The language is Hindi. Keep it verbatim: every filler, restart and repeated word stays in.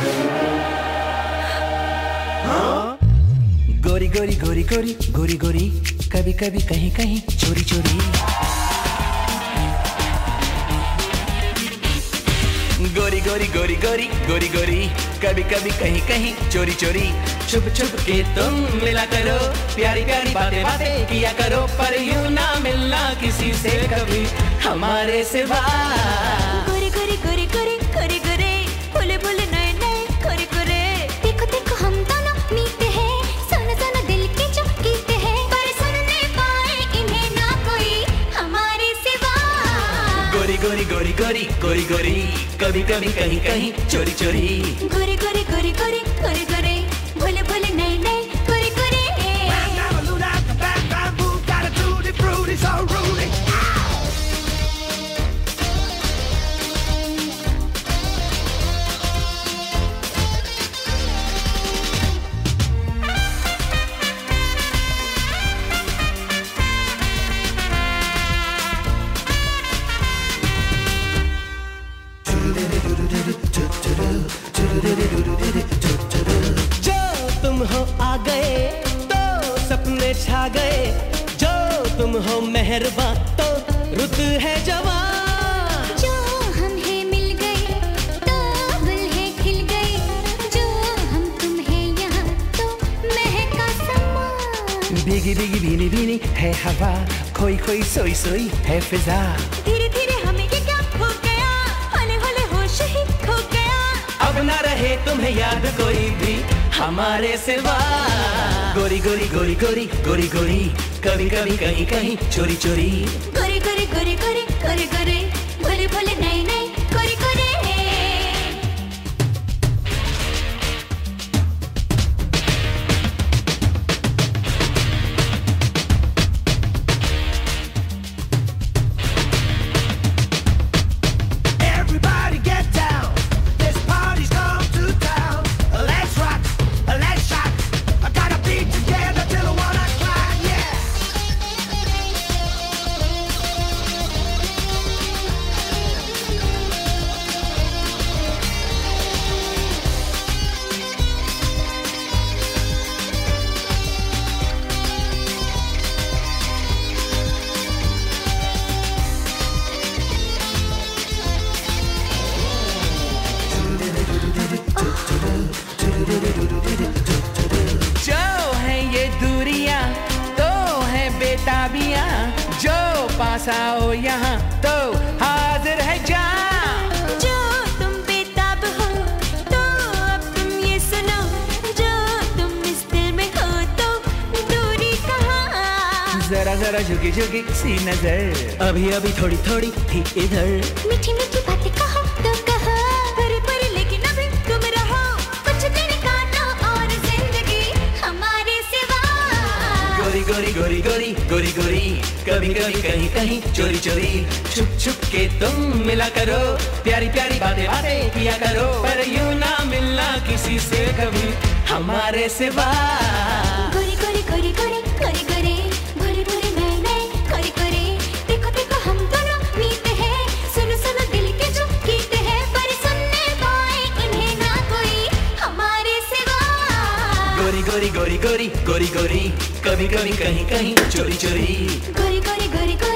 गोरी गोरी गोरी गोरी गोरी गोरी कभी कभी कहीं कहीं चोरी चोरी। गोरी गोरी गोरी गोरी गोरी गोरी कभी कभी कहीं कहीं चोरी चोरी। छुप छुप के तुम मिला करो, प्यारी प्यारी बातें बातें किया करो, पर यूं ना मिलना किसी से कभी हमारे सिवा। गोरी गोरी गोरी गोरी गोरी गोरी भोले भोले नए नए गोरे गोरे। देखो देखो हम दोनों मीते हैं, सुनो सुनो दिल के जो गीते हैं, पर सुनने पाए इन्हें ना कोई हमारे सिवा। गोरी गोरी गोरी गोरी गोरी गोरी कभी कभी कहीं कहीं चोरी चोरी। गोरी गोरी गोरी गोरी गोरी गोरी भोले भोले नए नए गोरे गोरे। जो तुम हो आ गए तो सपने छा गए, जो तुम हो मेहरबान तो रुत है जवान। जो हम हैं मिल गए तो गुल है खिल गए, जो हम तुम हैं यहाँ तो महका समा। भीगी भीगी भीनी भीनी है हवा, खोई खोई सोई सोई है फिजा। धीरे धीरे हमें ये क्या हो गया, हौले हौले होश ही खो गया। अब ना रहे तुम्हें याद कोई भी हमारे सिवा। गोरी गोरी गोरी गोरी गोरी गोरी कभी कभी कहीं कहीं चोरी चोरी। गोरे गोरे गोरे गोरे गोरे गोरे भोले भोले नए नए गोरे गोरे। Everybody get down, this party's come to town. Let's rock, let's shock, I gotta be together till I wanna cry, yeah. जो है ये दूरियां तो है बेताबियां, जो पास आओ यहाँ तो हाजिर है जान। जो तुम बेताब हो तो अब तुम ये सुनो, जो तुम इस दिल में हो तो दूरी कहाँ। जरा जरा झुकी झुकी सी नजर अभी अभी थोड़ी थोड़ी थी इधर। मीठी मीठी बातें कहो तो कहो, भरी भरी लेकिन अभी तुम रहो, कुछ दिन काटो और जिंदगी हमारे सिवा। गोरी गोरी गोरी गोरी गोरी गोरी कभी कभी कहीं कहीं चोरी चोरी। छुप छुप के तुम मिला करो, प्यारी प्यारी बातें बातें किया करो, पर यूं ना मिलना किसी से कभी हमारे सिवा। गोरी गोरी गोरी गोरी गोरी गोरी भोले भोले नए नए गोरे गोरे। देखो देखो हम दोनों मीते हैं, सुनो सुनो दिल के जो गीते हैं, पर सुनने पाए इन्हें ना कोई हमारे सिवा। गोरी गोरी गोरी गोरी गोरी गोरी कभी कभी कहीं कहीं चोरी चोरी। गोरी गोरी गोरी गोरी